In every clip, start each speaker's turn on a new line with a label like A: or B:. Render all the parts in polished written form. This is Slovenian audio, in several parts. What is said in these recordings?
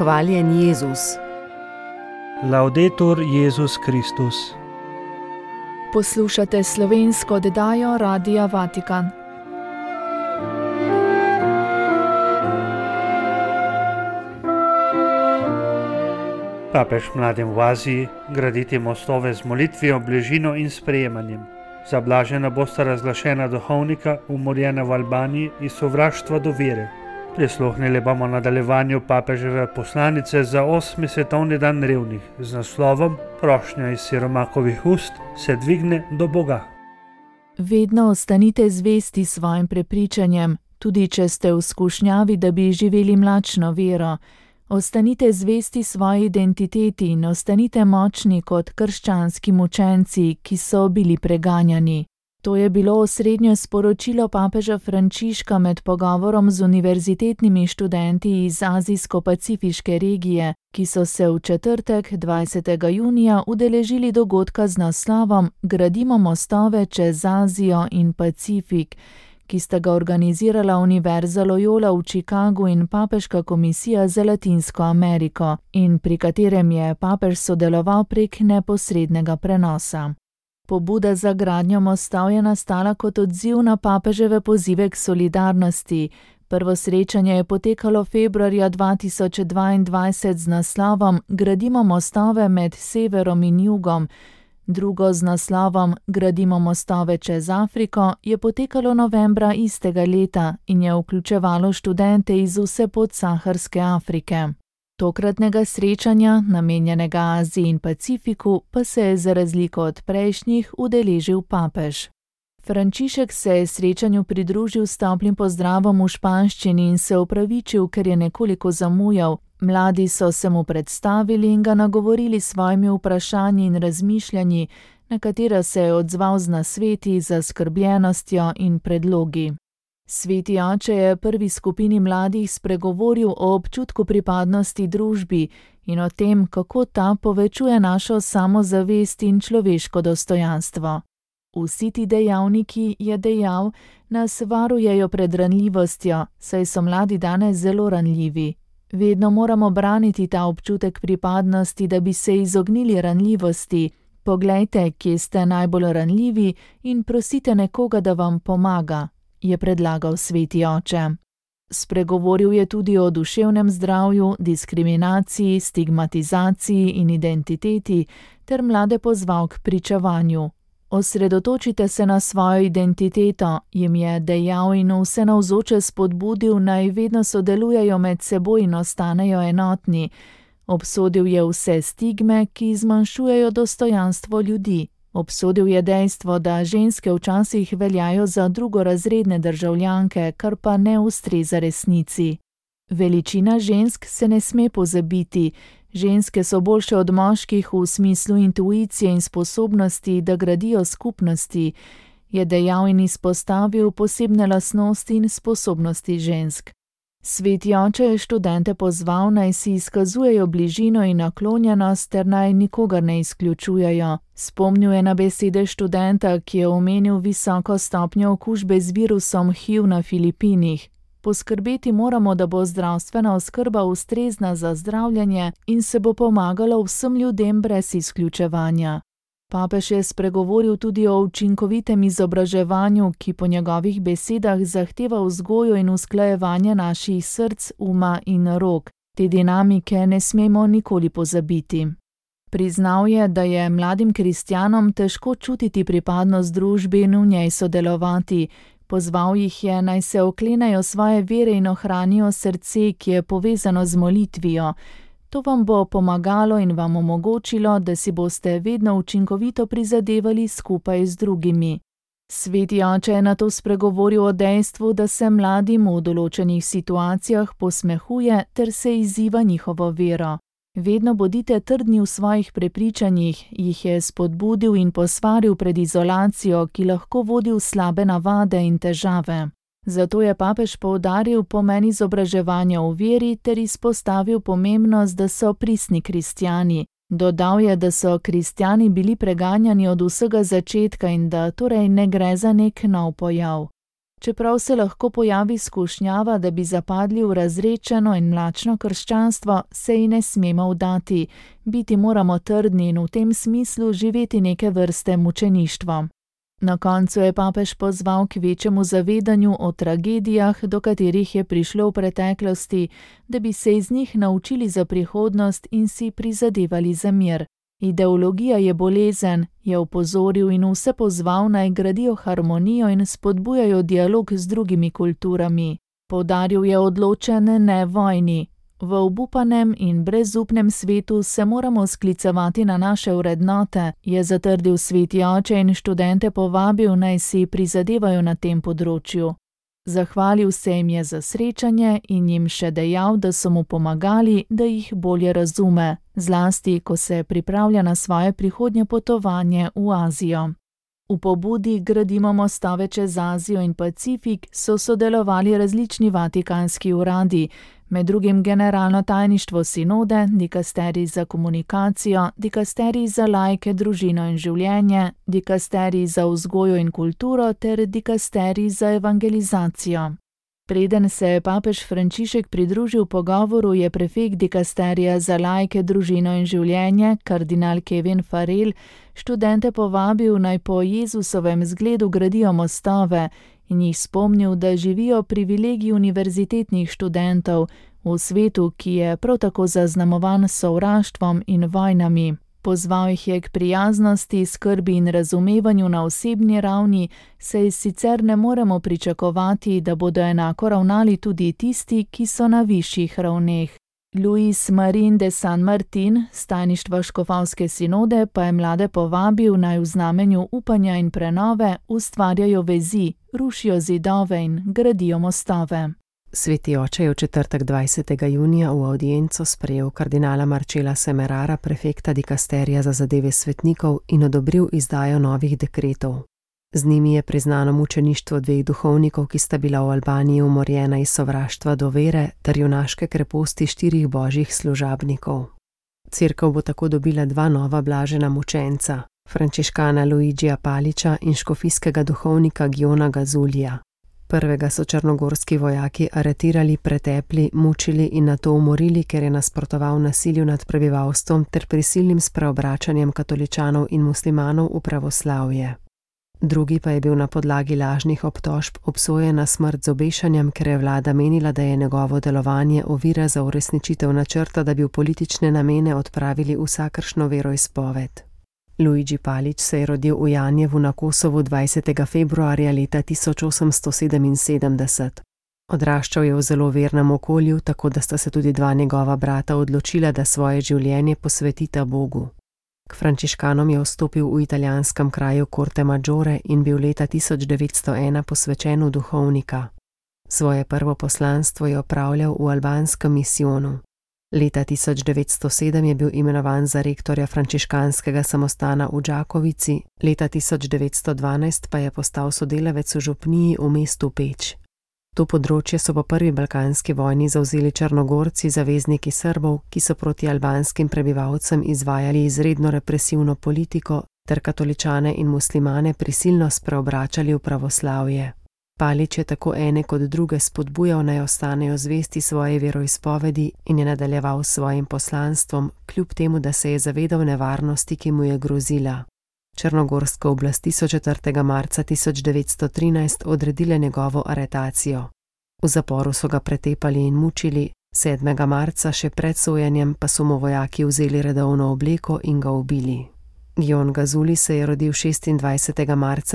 A: Hvaljen Jezus.
B: Laudetur Jezus Kristus.
C: Poslušate slovensko oddajo Radia Vatikan.
B: Papež mladim v Aziji: graditi mostove z molitvijo, bližino in sprejemanjem. Zablažena bosta razglašena duhovnika, umorjena v Albaniji iz sovraštva do vere. Prisluhnili bomo nadaljevanju papeževe poslanice za 8. svetovni dan revnih z naslovom Prošnja iz siromakovih ust se dvigne do Boga.
C: Vedno ostanite zvesti svojim prepričanjem, tudi če ste v skušnjavi, da bi živeli mlačno vero. Ostanite zvesti svoji identiteti in ostanite močni kot krščanski mučenci, ki so bili preganjani. To je bilo osrednje sporočilo papeža Frančiška med pogovorom z univerzitetnimi študenti iz azijsko-pacifiške regije, ki so se v četrtek, 20. junija, udeležili dogodka z naslovom Gradimo mostove čez Azijo in Pacifik, ki sta ga organizirala Univerza Loyola v Chicagu in Papeška komisija za Latinsko Ameriko, in pri katerem je papež sodeloval prek neposrednega prenosa. Pobuda za gradnjo mostov je nastala kot odziv na papeževe pozive k solidarnosti. Prvo srečanje je potekalo februarja 2022 z naslovom Gradimo mostove med severom in jugom. Drugo z naslovom Gradimo mostove čez Afriko je potekalo novembra istega leta in je vključevalo študente iz vse podsaharske Afrike. Tokratnega srečanja, namenjenega Aziji in Pacifiku, pa se je za razliko od prejšnjih udeležil papež. Frančišek se je srečanju pridružil s toplim pozdravom v španščini in se opravičil, ker je nekoliko zamujal. Mladi so se mu predstavili in ga nagovorili s svojimi vprašanji in razmišljanji, na katera se je odzval z nasveti, zaskrbljenostjo in predlogi. Sveti oče je prvi skupini mladih spregovoril o občutku pripadnosti družbi in o tem, kako ta povečuje našo samozavest in človeško dostojanstvo. Vsi ti dejavniki, je dejal, nas varujejo pred ranljivostjo, saj so mladi danes zelo ranljivi. Vedno moramo braniti ta občutek pripadnosti, da bi se izognili ranljivosti. Poglejte, kje ste najbolj ranljivi in prosite nekoga, da vam pomaga, je predlagal sveti oče. Spregovoril je tudi o duševnem zdravju, diskriminaciji, stigmatizaciji in identiteti ter mlade pozval k pričevanju. Osredotočite se na svojo identiteto, jim je dejal in vse navzoče spodbudil, naj vedno sodelujejo med seboj in ostanejo enotni. Obsodil je vse stigme, ki zmanjšujejo dostojanstvo ljudi. Obsodil je dejstvo, da ženske včasih veljajo za drugorazredne državljanke, kar pa ne ustreza resnici. Veličina žensk se ne sme pozabiti. Ženske so boljše od moških v smislu intuicije in sposobnosti, da gradijo skupnosti, je dejal in izpostavil posebne lastnosti in sposobnosti žensk. Sveti oče je študente pozval, naj si izkazujejo bližino in naklonjenost ter naj nikogar ne izključujejo. Spomnil je na besede študenta, ki je omenil visoko stopnjo okužbe z virusom HIV na Filipinih. Poskrbeti moramo, da bo zdravstvena oskrba ustrezna za zdravljenje in se bo pomagalo vsem ljudem brez izključevanja. Papež je spregovoril tudi o učinkovitem izobraževanju, ki po njegovih besedah zahteva vzgojo in usklajevanje naših src, uma in rok. Te dinamike ne smemo nikoli pozabiti. Priznal je, da je mladim kristjanom težko čutiti pripadnost družbi in v njej sodelovati. Pozval jih je, naj se oklenejo svoje vere in ohranijo srce, ki je povezano z molitvijo. To vam bo pomagalo in vam omogočilo, da si boste vedno učinkovito prizadevali skupaj z drugimi. Sveti oče je nato spregovoril o dejstvu, da se mladim v določenih situacijah posmehuje ter se izziva njihovo vero. Vedno bodite trdni v svojih prepričanjih, jih je spodbudil in posvaril pred izolacijo, ki lahko vodi v slabe navade in težave. Zato je papež poudaril pomen izobraževanja v veri ter izpostavil pomembnost, da so pristni kristjani. Dodal je, da so kristjani bili preganjani od vsega začetka in da torej ne gre za nek nov pojav. Čeprav se lahko pojavi skušnjava, da bi zapadli v razredčeno in mlačno krščanstvo, se ji ne smemo vdati. Biti moramo trdni in v tem smislu živeti neke vrste mučeništvo. Na koncu je papež pozval k večjemu zavedanju o tragedijah, do katerih je prišlo v preteklosti, da bi se iz njih naučili za prihodnost in si prizadevali za mir. Ideologija je bolezen, je opozoril in vse pozval, naj gradijo harmonijo in spodbujajo dialog z drugimi kulturami. Poudaril je odločen ne vojni. V obupanem in brezupnem svetu se moramo sklicevati na naše vrednote, je zatrdil sveti oče in študente povabil, naj si prizadevajo na tem področju. Zahvalil se jim je za srečanje in jim še dejal, da so mu pomagali, da jih bolje razume, zlasti, ko se pripravlja na svoje prihodnje potovanje v Azijo. V pobudi Gradimo mostove čez Azijo in Pacifik so sodelovali različni vatikanski uradi, med drugim generalno tajništvo sinode, dikasterij za komunikacijo, dikasterij za laike, družino in življenje, dikasterij za vzgojo in kulturo ter dikasterij za evangelizacijo. Preden se je papež Frančišek pridružil pogovoru, je prefekt dikasterija za laike, družino in življenje, kardinal Kevin Farrell, študente povabil, naj po Jezusovem zgledu gradijo mostove in jih spomnil, da živijo privilegiji univerzitetnih študentov v svetu, ki je prav tako zaznamovan s sovraštvom in vojnami. Pozval jih je k prijaznosti, skrbi in razumevanju na osebni ravni, saj sicer ne moremo pričakovati, da bodo enako ravnali tudi tisti, ki so na višjih ravneh. Luis Marin de San Martin, s tajništva škofovske sinode, pa je mlade povabil, naj v znamenju upanja in prenove ustvarjajo vezi, rušijo zidove in gradijo mostove.
A: Sveti oče je v četrtek 20. junija v avdienco sprejel kardinala Marcela Semerara, prefekta dikasterija za zadeve svetnikov, in odobril izdajo novih dekretov. Z njimi je priznano mučeništvo dveh duhovnikov, ki sta bila v Albaniji umorjena iz sovraštva do vere, ter junaške kreposti 4 božjih služabnikov. Cerkev bo tako dobila 2 nova blažena mučenca, frančiškana Luigija Palića in škofijskega duhovnika Giona Gazulija. Prvega so črnogorski vojaki aretirali, pretepli, mučili in nato umorili, ker je nasprotoval nasilju nad prebivalstvom ter prisilnim spreobračanjem katoličanov in muslimanov v pravoslavje. Drugi pa je bil na podlagi lažnih obtožb obsojen na smrt z obešanjem, ker je vlada menila, da je njegovo delovanje ovira za uresničitev načrta, da bi v politične namene odpravili vsakršno veroizpoved. Luigi Palić se je rodil v Janjevu na Kosovu 20. februarja leta 1877. Odraščal je v zelo vernem okolju, tako da sta se tudi 2 njegova brata odločila, da svoje življenje posvetita Bogu. K frančiškanom je vstopil v italijanskem kraju Corte Maggiore in bil leta 1901 posvečen v duhovnika. Svoje prvo poslanstvo je opravljal v albanskem misijonu. Leta 1907 je bil imenovan za rektorja frančiškanskega samostana v Đakovici, leta 1912 pa je postal sodelavec v župniji v mestu Peč. To področje so po prvi balkanski vojni zavzeli Črnogorci, zavezniki Srbov, ki so proti albanskim prebivalcem izvajali izredno represivno politiko ter katoličane in muslimane prisilno spreobračali v pravoslavje. Palić je tako ene kot druge spodbujal, naj ostanejo zvesti svoji veroizpovedi in je nadaljeval s svojim poslanstvom, kljub temu, da se je zavedal nevarnosti, ki mu je grozila. Črnogorske oblasti so 4. marca 1913 odredile njegovo aretacijo. V zaporu so ga pretepali in mučili, 7. marca še pred sojenjem pa so mu vojaki vzeli redovno obleko in ga ubili. Gion Gazuli se je rodil 26. marca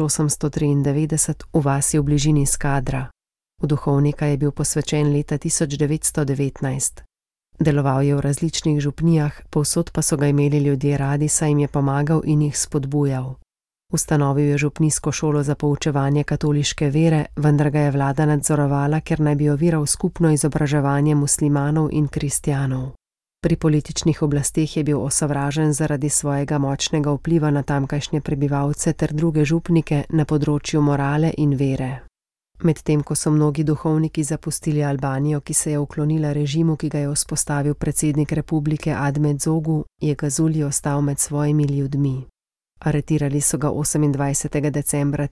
A: 1893 v vasi v bližini Skadra. V duhovnika je bil posvečen leta 1919. Deloval je v različnih župnijah, povsod pa so ga imeli ljudje radi, saj jim je pomagal in jih spodbujal. Ustanovil je župnijsko šolo za poučevanje katoliške vere, vendar ga je vlada nadzorovala, ker naj bi oviral skupno izobraževanje muslimanov in kristjanov. Pri političnih oblasteh je bil osovražen zaradi svojega močnega vpliva na tamkajšnje prebivalce ter druge župnike na področju morale in vere. Medtem ko so mnogi duhovniki zapustili Albanijo, ki se je uklonila režimu, ki ga je vzpostavil predsednik republike Admet Zogu, je Gazuli ostal med svojimi ljudmi. Aretirali so ga 28. decembra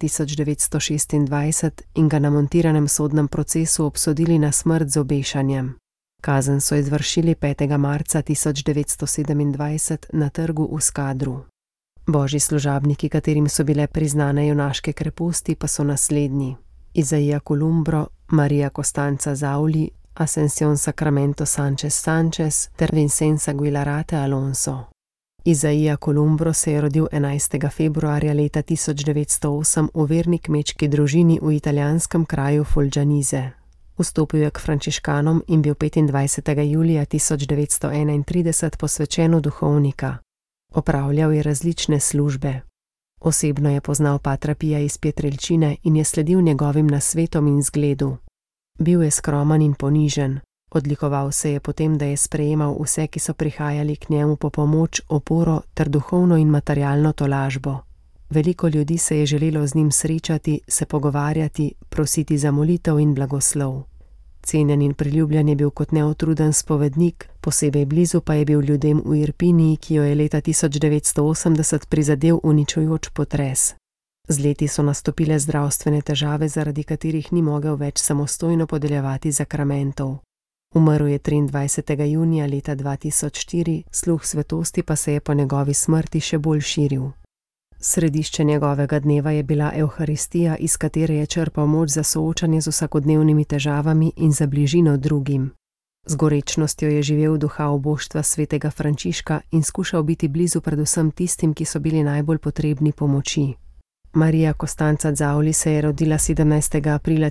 A: 1926 in ga na montiranem sodnem procesu obsodili na smrt z obešanjem. Kazen so izvršili 5. marca 1927 na trgu v Skadru. Božji služabniki, katerim so bile priznane junaške kreposti, pa so naslednji: Izaija Columbro, Maria Costanza Zauli, Ascensión Sacramento Sánchez Sánchez ter Vincenza Guilarate Alonso. Izaija Columbro se je rodil 11. februarja leta 1908 v verni kmečki družini v italijanskem kraju Folgianise. Vstopil je k frančiškanom in bil 25. julija 1931 posvečen v duhovnika. Opravljal je različne službe. Osebno je poznal patra Pija iz Pietrelcine in je sledil njegovim nasvetom in zgledu. Bil je skromen in ponižen. Odlikoval se je potem, da je sprejemal vse, ki so prihajali k njemu po pomoč, oporo ter duhovno in materialno tolažbo. Veliko ljudi se je želelo z njim srečati, se pogovarjati, prositi za molitev in blagoslov. Cenjen in priljubljen je bil kot neutruden spovednik, posebej blizu pa je bil ljudem v Irpiniji, ki jo je leta 1980 prizadel uničujoč potres. Z leti so nastopile zdravstvene težave, zaradi katerih ni mogel več samostojno podeljevati zakramentov. Umrl je 23. junija leta 2004, sluh svetosti pa se je po njegovi smrti še bolj širil. Središče njegovega dneva je bila Evharistija, iz katere je črpal moč za soočanje z vsakodnevnimi težavami in za bližino drugim. Z gorečnostjo je živel duha oboštva svetega Frančiška in skušal biti blizu predvsem tistim, ki so bili najbolj potrebni pomoči. Maria Costanza Zauli se je rodila 17. aprila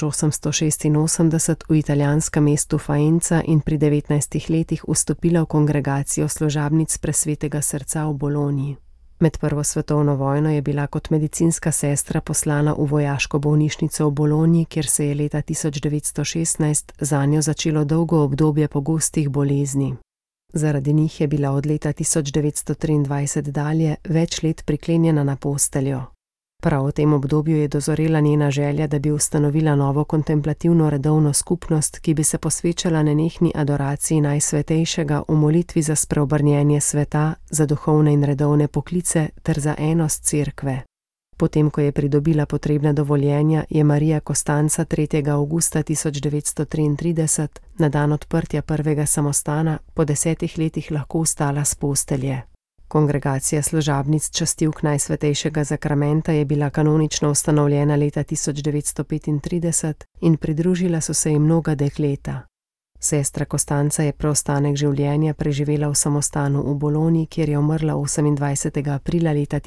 A: 1886 v italijanskem mestu Faenza in pri 19 letih vstopila v kongregacijo služabnic Presvetega srca v Bologni. Med prvo svetovno vojno je bila kot medicinska sestra poslana v vojaško bolnišnico v Bologni, kjer se je leta 1916 zanjo začelo dolgo obdobje pogostih bolezni. Zaradi njih je bila od leta 1923 dalje več let priklenjena na posteljo. Prav v tem obdobju je dozorela njena želja, da bi ustanovila novo kontemplativno redovno skupnost, ki bi se posvečala nenehni adoraciji Najsvetejšega v molitvi za spreobrnjenje sveta, za duhovne in redovne poklice ter za enost cerkve. Potem, ko je pridobila potrebna dovoljenja, je Maria Costanza 3. avgusta 1933, na dan odprtja prvega samostana, po 10 letih lahko vstala s postelje. Kongregacija služabnic častilk Najsvetejšega zakramenta je bila kanonično ustanovljena leta 1935 in pridružila so se ji mnoga dekleta. Sestra Costanza je preostanek življenja preživela v samostanu v Bologni, kjer je umrla 28. aprila leta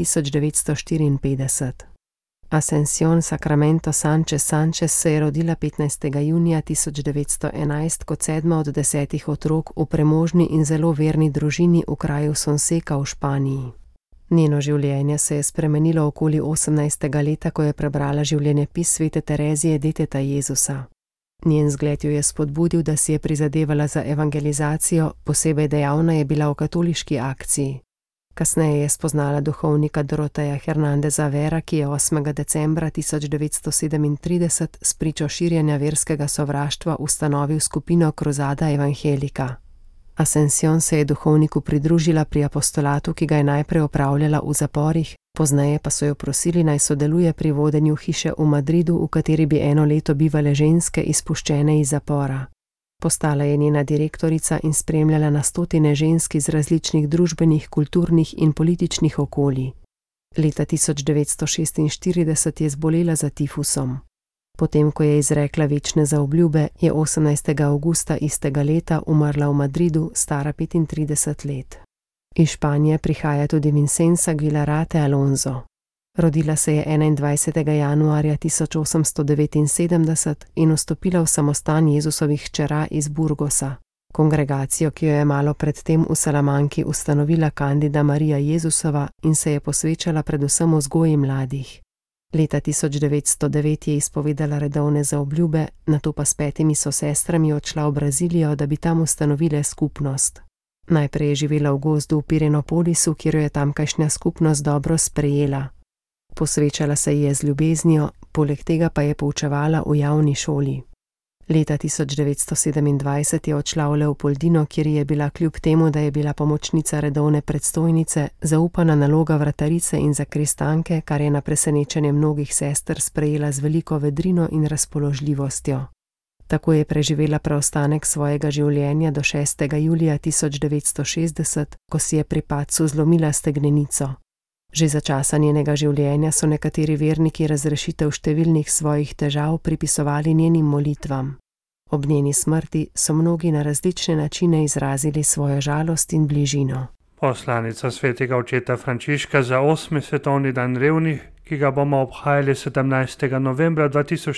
A: 1954. Ascensión Sacramento Sánchez Sánchez se je rodila 15. junija 1911 kot 7. od 10 otrok v premožni in zelo verni družini v kraju Sonseca v Španiji. Njeno življenje se je spremenilo okoli 18. leta, ko je prebrala življenjepis svete Terezije Deteta Jezusa. Njen zgled jo je spodbudil, da si je prizadevala za evangelizacijo, posebej dejavna je bila v katoliški akciji. Kasneje je spoznala duhovnika Doroteja Hernandeza Vera, ki je 8. decembra 1937 spričo širjenja verskega sovraštva ustanovil skupino Cruzada Evangelica. Ascensión se je duhovniku pridružila pri apostolatu, ki ga je najprej opravljala v zaporih, pozneje pa so jo prosili, naj sodeluje pri vodenju hiše v Madridu, v kateri bi eno leto bivale ženske izpuščene iz zapora. Postala je njena direktorica in spremljala na stotine žensk iz različnih družbenih, kulturnih in političnih okolij. Leta 1946 je zbolela za tifusom. Potem, ko je izrekla večne zaobljube, je 18. avgusta istega leta umrla v Madridu, stara 35 let. Iz Španije prihaja tudi Vincenza Guilarate Alonso. Rodila se je 21. januarja 1879 in vstopila v samostan Jezusovih hčera iz Burgosa, kongregacijo, ki jo je malo predtem v Salamanki ustanovila Candida Marija Jezusova in se je posvečala predvsem vzgoji mladih. Leta 1909 je izpovedala redovne zaobljube, nato pa s 5 sosestrami odšla v Brazilijo, da bi tam ustanovile skupnost. Najprej je živela v gozdu v Pirenopolisu, kjer jo je tamkajšnja skupnost dobro sprejela. Posvečala se ji je z ljubeznijo, poleg tega pa je poučevala v javni šoli. Leta 1927 je odšla v Leopoldino, kjer je bila kljub temu, da je bila pomočnica redovne predstojnice, zaupana naloga vratarice in zakrestanke, kar je na presenečenje mnogih sester sprejela z veliko vedrino in razpoložljivostjo. Tako je preživela preostanek svojega življenja do 6. julija 1960, ko si je pri padcu zlomila stegnenico. Že za časa njenega življenja so nekateri verniki razrešitev številnih svojih težav pripisovali njenim molitvam. Ob njeni smrti so mnogi na različne načine izrazili svojo žalost in bližino.
B: Poslanica svetega očeta Frančiška za 8. svetovni dan revnih, ki ga bomo obhajali 17. novembra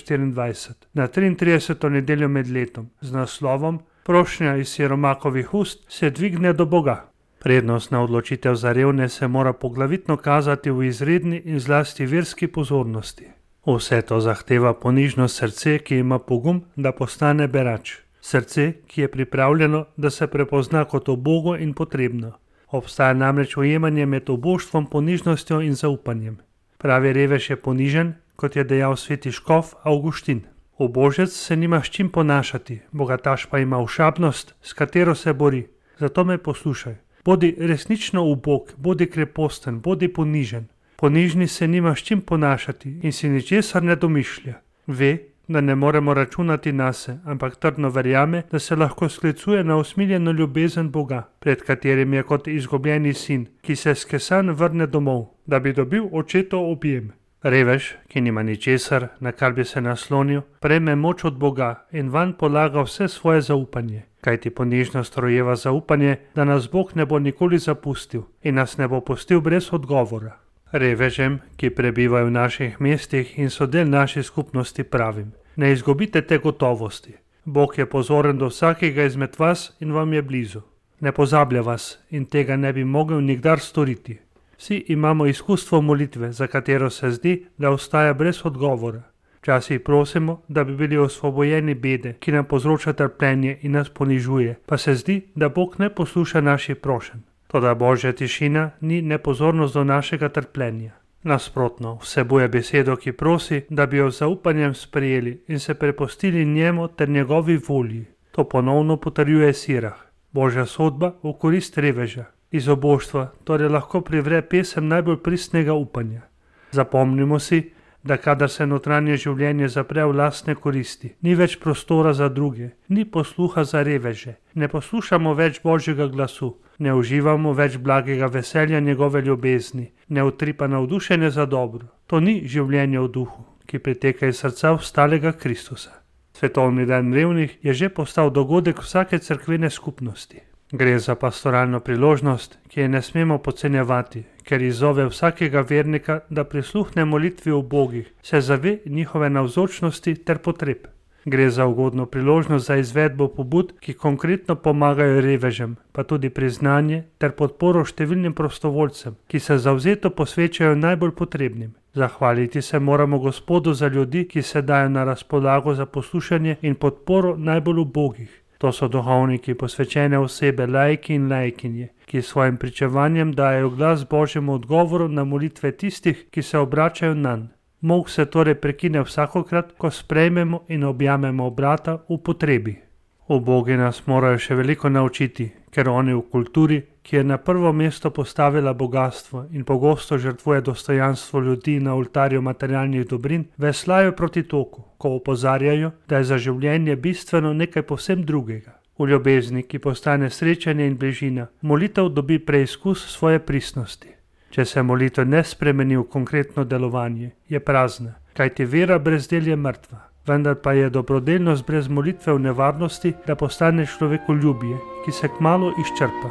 B: 2024, na 33. nedeljo med letom, z naslovom Prošnja iz siromakovih ust se dvigne do Boga. Prednostna odločitev za revne se mora poglavitno kazati v izredni in zlasti verski pozornosti. Vse to zahteva ponižno srce, ki ima pogum, da postane berač. Srce, ki je pripravljeno, da se prepozna kot ubogo in potrebno. Obstaja namreč ujemanje med oboštvom, ponižnostjo in zaupanjem. Pravi revež je ponižen, kot je dejal sveti škof Avguštin. Ubožec se nima s čim ponašati, bogataš pa ima ošabnost, s katero se bori. Zato me poslušaj. Bodi resnično ubog, bodi kreposten, bodi ponižen. Ponižni se nima s čim ponašati in si ničesar ne domišlja. Ve, da ne moremo računati nase, ampak trdno verjame, da se lahko sklicuje na usmiljeno ljubezen Boga, pred katerim je kot izgubljeni sin, ki se skesan vrne domov, da bi dobil očetov objem. Revež, ki nima ničesar, na kar bi se naslonil, prejme moč od Boga in vanj polaga vse svoje zaupanje. Kajti ponižnost rojeva zaupanje, da nas Bog ne bo nikoli zapustil in nas ne bo pustil brez odgovora. Revežem, ki prebivajo v naših mestih in so del naše skupnosti, pravim: ne izgubite te gotovosti. Bog je pozoren do vsakega izmed vas in vam je blizu. Ne pozablja vas in tega ne bi mogel nikdar storiti. Vsi imamo izkustvo molitve, za katero se zdi, da ostaja brez odgovora. Včasih prosimo, da bi bili osvobojeni bede, ki nam povzroča trpljenje in nas ponižuje, pa se zdi, da Bog ne posluša naših prošenj. Toda Božja tišina ni nepozornost do našega trpljenja. Nasprotno, vsebuje besedo, ki prosi, da bi jo z zaupanjem sprejeli in se prepustili njemu ter njegovi volji. To ponovno potrjuje Sirah. Božja sodba v korist reveža. Iz oboštva torej lahko privre pesem najbolj pristnega upanja. Zapomnimo si, da kadar se notranje življenje zapre v lastne koristi, ni več prostora za druge, ni posluha za reveže, ne poslušamo več Božjega glasu, ne uživamo več blagega veselja njegove ljubezni, ne utripa navdušenja za dobro. To ni življenje v duhu, ki priteka iz srca vstalega Kristusa. Svetovni dan revnih je že postal dogodek vsake cerkvene skupnosti. Gre za pastoralno priložnost, ki je ne smemo podcenjevati, ker izzove vsakega vernika, da prisluhne molitvi ubogih, se zave njihove navzočnosti ter potreb. Gre za ugodno priložnost za izvedbo pobud, ki konkretno pomagajo revežem, pa tudi priznanje ter podporo številnim prostovoljcem, ki se zavzeto posvečajo najbolj potrebnim. Zahvaliti se moramo Gospodu za ljudi, ki se dajo na razpolago za poslušanje in podporo najbolj ubogih. To so duhovniki, posvečene osebe, laiki in laikinje, ki svojim pričevanjem dajo glas Božjemu odgovoru na molitve tistih, ki se obračajo nanj. Molk se torej prekine vsakokrat, ko sprejmemo in objamemo brata v potrebi. Ubogi nas morajo še veliko naučiti, ker oni v kulturi, ki je na prvo mesto postavila bogastvo in pogosto žrtvuje dostojanstvo ljudi na oltarju materialnih dobrin, veslajo proti toku, ko opozarjajo, da je za življenje bistveno nekaj povsem drugega. V ljubezni, ki postane srečanje in bližina, molitev dobi preizkus svoje pristnosti. Če se molitev ne spremeni v konkretno delovanje, je prazna, kajti vera brez del je mrtva. Vendar pa je dobrodelnost brez molitve v nevarnosti, da postane človekoljubje, ki se kmalu izčrpa.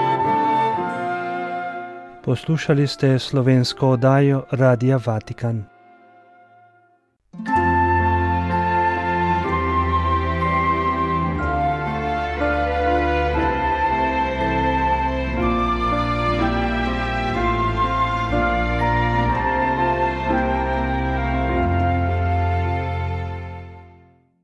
B: Poslušali ste slovensko oddajo Radia Vatikan.